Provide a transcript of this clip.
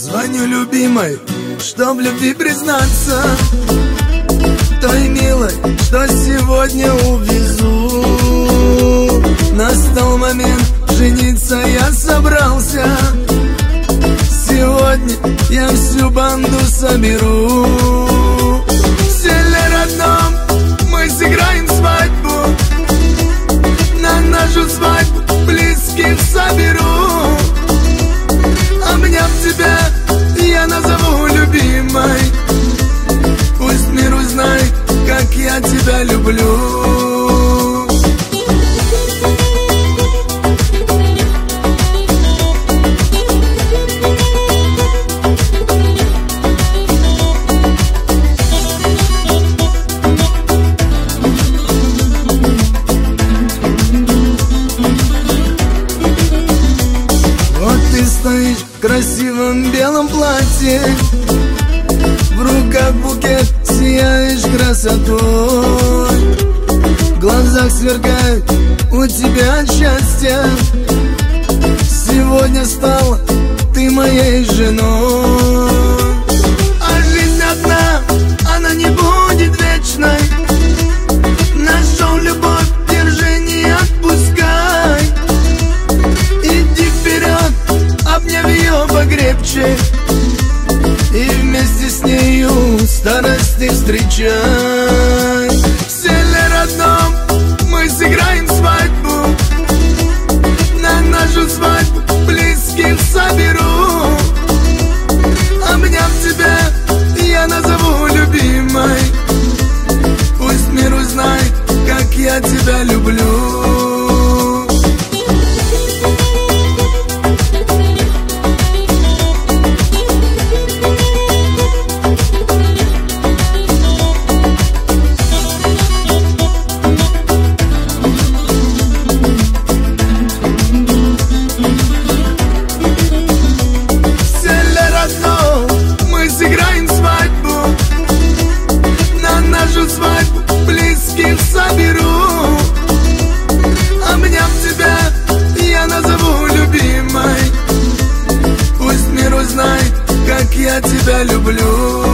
Звоню любимой, чтоб в любви признаться, той милой, что сегодня увезу. Настал момент жениться, я собрался. Сегодня я всю банду соберу. В селе родном мы сыграем свадьбу, на нашу свадьбу близких соберу. Обняв тебя, я назову любимой. Пусть мир узнает, как я тебя люблю. Стоишь в красивом белом платье, в руках букет, сияешь красотой. В глазах сверкает у тебя от счастья. Сегодня стала ты моей женой. А жизнь одна, она не будет вечной. Нашел любовь, держи, не отпускай. Иди вперед, обняв ее покрепче, и вместе с нею старость ты встречай. В селе родном мы сыграем свадьбу, на нашу свадьбу близких соберу. Обняв тебя, я назову любимой. Пусть мир узнает, как я тебя люблю. Свадьбу близких соберу. Обняв тебя, я назову любимой. Пусть мир узнает, как я тебя люблю.